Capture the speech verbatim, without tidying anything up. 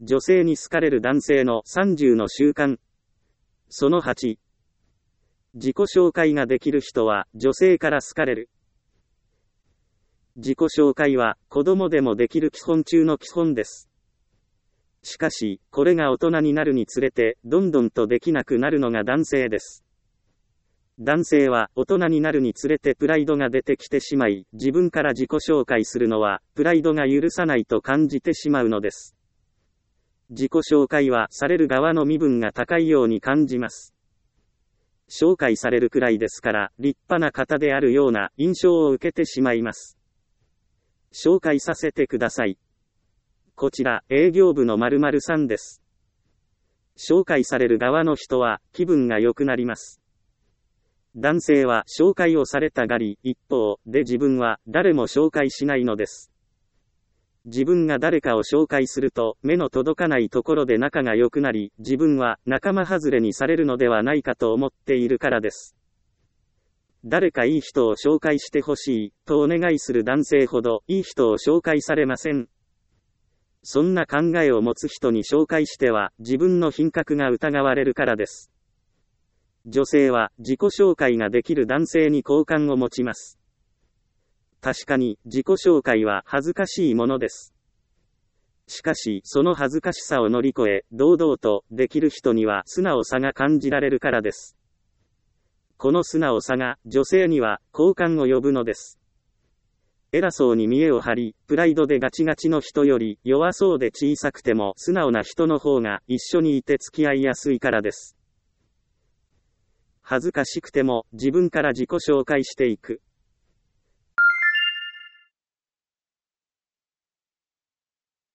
女性に好かれる男性のさんじゅうの習慣。そのはち。自己紹介ができる人は女性から好かれる。自己紹介は子供でもできる基本中の基本です。しかし、これが大人になるにつれて、どんどんとできなくなるのが男性です。男性は大人になるにつれてプライドが出てきてしまい、自分から自己紹介するのは、プライドが許さないと感じてしまうのです。自己紹介はされる側の身分が高いように感じます。紹介されるくらいですから、立派な方であるような印象を受けてしまいます。紹介させてください。こちら、営業部の〇〇さんです。紹介される側の人は、気分が良くなります。男性は紹介をされたがり、一方で自分は誰も紹介しないのです。自分が誰かを紹介すると、目の届かないところで仲が良くなり、自分は仲間外れにされるのではないかと思っているからです。誰かいい人を紹介してほしい、とお願いする男性ほど、いい人を紹介されません。そんな考えを持つ人に紹介しては、自分の品格が疑われるからです。女性は自己紹介ができる男性に好感を持ちます。確かに自己紹介は恥ずかしいものです。しかしその恥ずかしさを乗り越え、堂々とできる人には素直さが感じられるからです。この素直さが女性には好感を呼ぶのです。偉そうに見栄を張り、プライドでガチガチの人より弱そうで小さくても素直な人の方が一緒にいて付き合いやすいからです。恥ずかしくても自分から自己紹介していく。